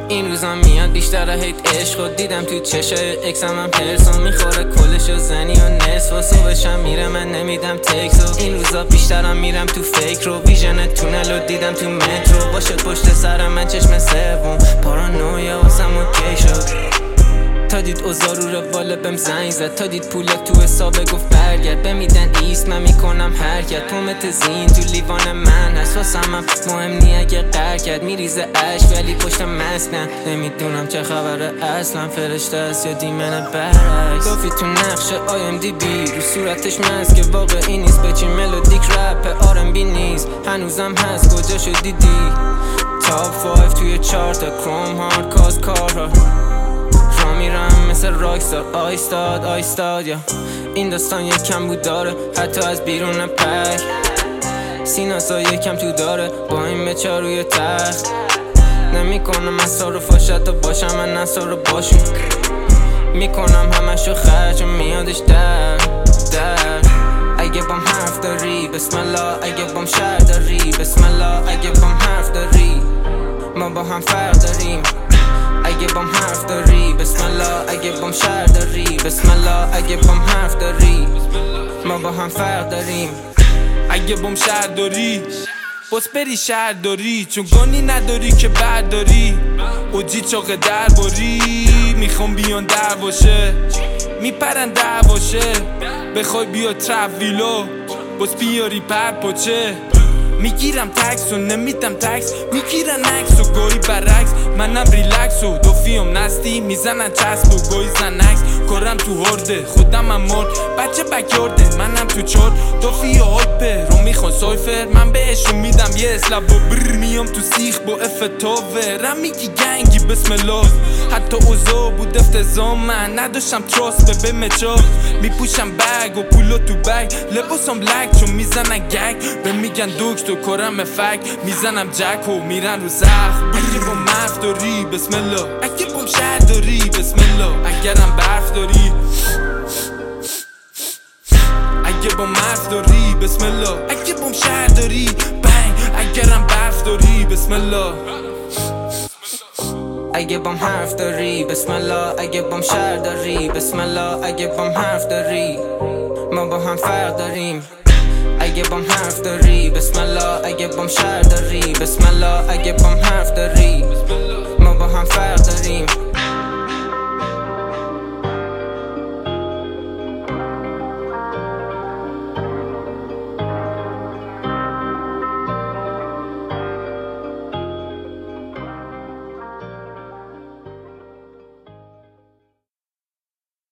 این روزا میاد بیشتر هیت عشق و دیدم تو چشای اکسم هم پرسو میخوره کلش و زنی و نصف و صبحشم میره من نمیدم تکس و این روزا بیشترم میرم تو فکر و ویژن تونل و دیدم تو مترو باشه پشت سرم من چشم سوم پارانویا واسم اوکی شد تا دید اوضاع رو رواله بهم زنگ زد تا دید پولا تو حسابه گفت برگرد بمیدن ایست من میکنم حرکت پومت زین تو لیوان من هست واسم هم مهم نی اگه قهر کرد میریزه عشق ولی پشت مسک نه نمیدونم چه خبره اصلا فرشته است یا دیمن برعکس گفتی تو نقش IMDb رو صورتش مسکه واقعی نیست به چی ملودیک رپ R&B نیست هنوزم هست کجا شد دیدی تاپ 5 توی چارت کروم هارد کاز کارها را میرم مثل راکستار آیستاد یا این داستان یکم بود داره حتی از بیرون پک سیناسا یکم تو داره با این بچه روی تخت نمیکنم اصارفاش حتی باشم من اصار باشون میکنم همشو خرج و میادش در اگه بام حرف داری بسم الله اگه بام شهر داری بسم الله اگه بام حرف داری ما با هم فرق داریم اگه بام حرف داری بسم الله اگه بام شهر داری بسم الله اگه بام حرف داری ما با هم فرق داریم اگه بام شهر داری بس بری شهر داری چون گانی نداری که برداری اوجی چاق در باری میخوام بیان در باشه میپرن در باشه بخوای بیا ترپ ویلو بس بیاری پر پاچه میگیرم تکس و نمیدم تکس میگیرن عکس و گویی برعکس منم ریلکس و دوفیم نستی میزنن چسب و گویی زنکس کارم تو هرده خودم هم مرد بچه بکیارده منم تو چار دوفی و هایپه رو میخوان سایفر من بهشون میدم یه اسلب و بر میام تو سیخ با افتاوه رم میگی گنگی بسم الله حتی اوزا بود افتضا من نداشتم تراست به مچا میپوشم بگ و پولو تو بگ لباسم لک چون میزنن گگ به میگن دکتر کارم فک میزنم جک و میرن رو زخم اگه با مرف داری بسم الله اگه بام شهر داری بسم الله اگرم برف داری اگه با مرف داری بسم الله اگه بام شهر داری بنگ اگرم برف داری بسم الله اگه بام حرف داری بسم الله اگه بام شهر داری بسم الله اگه بام حرف داری ما با هم فرق داریم اگه بام حرف داری بسم الله اگه بام شهر داری بسم الله اگه بام حرف داری